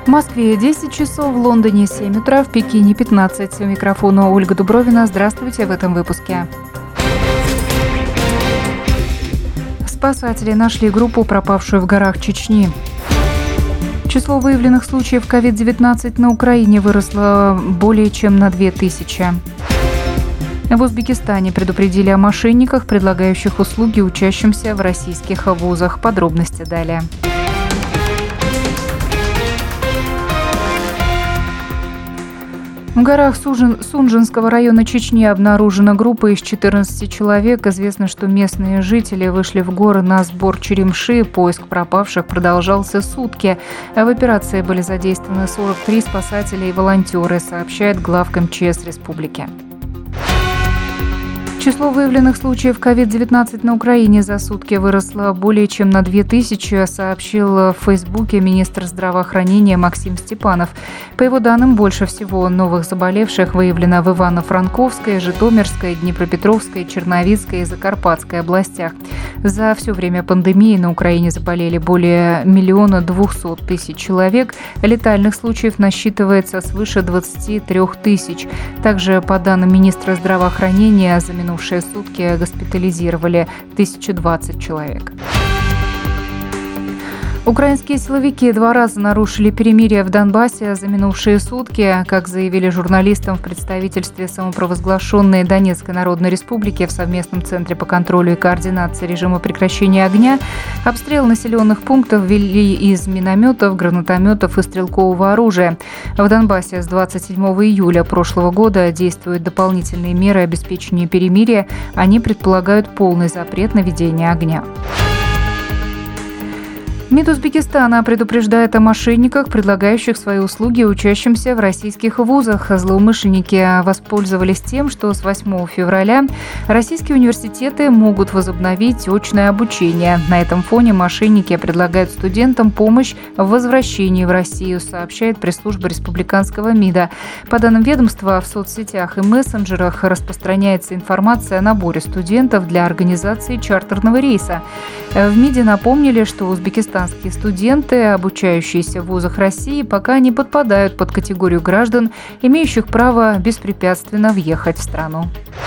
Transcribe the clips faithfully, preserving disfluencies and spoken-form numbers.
В Москве десять часов, в Лондоне семь утра, в Пекине пятнадцать. У микрофона Ольга Дубровина. Здравствуйте в этом выпуске. Спасатели нашли группу, пропавшую в горах Чечни. Число выявленных случаев ковид девятнадцать на Украине выросло более чем на две тысячи. В Узбекистане предупредили о мошенниках, предлагающих услуги учащимся в российских вузах. Подробности далее. В горах Сужин, Сунжинского района Чечни обнаружена группа из четырнадцати человек. Известно, что местные жители вышли в горы на сбор черемши. Поиск пропавших продолжался сутки. В операции были задействованы сорок три спасателя и волонтеры, сообщает главк эм че эс республики. Число выявленных случаев ковид девятнадцать на Украине за сутки выросло более чем на две тысячи, сообщил в Фейсбуке министр здравоохранения Максим Степанов. По его данным, больше всего новых заболевших выявлено в Ивано-Франковской, Житомирской, Днепропетровской, Черновицкой и Закарпатской областях. За все время пандемии на Украине заболели более миллиона двухсот тысяч человек. Летальных случаев насчитывается свыше двадцати трёх тысяч. Также, по данным министра здравоохранения, за минувшие сутки госпитализировали тысячу двадцать человек. Украинские силовики два раза нарушили перемирие в Донбассе за минувшие сутки. Как заявили журналистам в представительстве самопровозглашенной Донецкой Народной Республики в совместном центре по контролю и координации режима прекращения огня, обстрел населенных пунктов вели из минометов, гранатометов и стрелкового оружия. В Донбассе с двадцать седьмого июля прошлого года действуют дополнительные меры обеспечения перемирия. Они предполагают полный запрет на ведение огня. МИД Узбекистана предупреждает о мошенниках, предлагающих свои услуги учащимся в российских вузах. Злоумышленники воспользовались тем, что с восьмого февраля российские университеты могут возобновить очное обучение. На этом фоне мошенники предлагают студентам помощь в возвращении в Россию, сообщает пресс-служба республиканского МИДа. По данным ведомства, в соцсетях и мессенджерах распространяется информация о наборе студентов для организации чартерного рейса. В МИДе напомнили, что Узбекистан Узбекистанские студенты, обучающиеся в вузах России, пока не подпадают под категорию граждан, имеющих право беспрепятственно въехать в страну.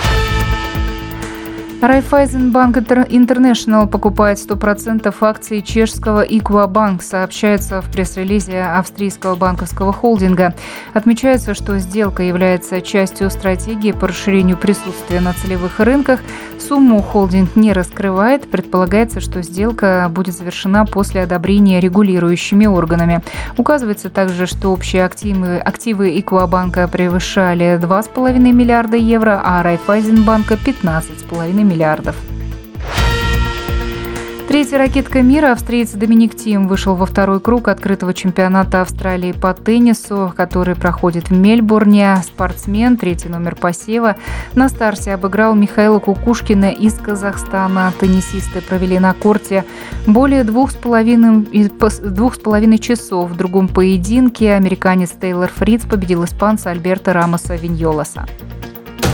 Райффайзенбанк Интернешнл покупает сто процентов акций чешского Equobank, сообщается в пресс-релизе австрийского банковского холдинга. Отмечается, что сделка является частью стратегии по расширению присутствия на целевых рынках. Сумму холдинг не раскрывает. Предполагается, что сделка будет завершена после одобрения регулирующими органами. Указывается также, что общие активы, активы Equobank превышали два с половиной миллиарда евро, а Райффайзенбанка – пятнадцать с половиной миллиардов. Третья ракетка мира, австриец Доминик Тим, вышел во второй круг открытого чемпионата Австралии по теннису, который проходит в Мельбурне. Спортсмен, третий номер посева, на старте обыграл Михаила Кукушкина из Казахстана. Теннисисты провели на корте более двух с половиной, двух с половиной часов. В другом поединке американец Тейлор Фриц победил испанца Альберто Рамоса Виньолоса.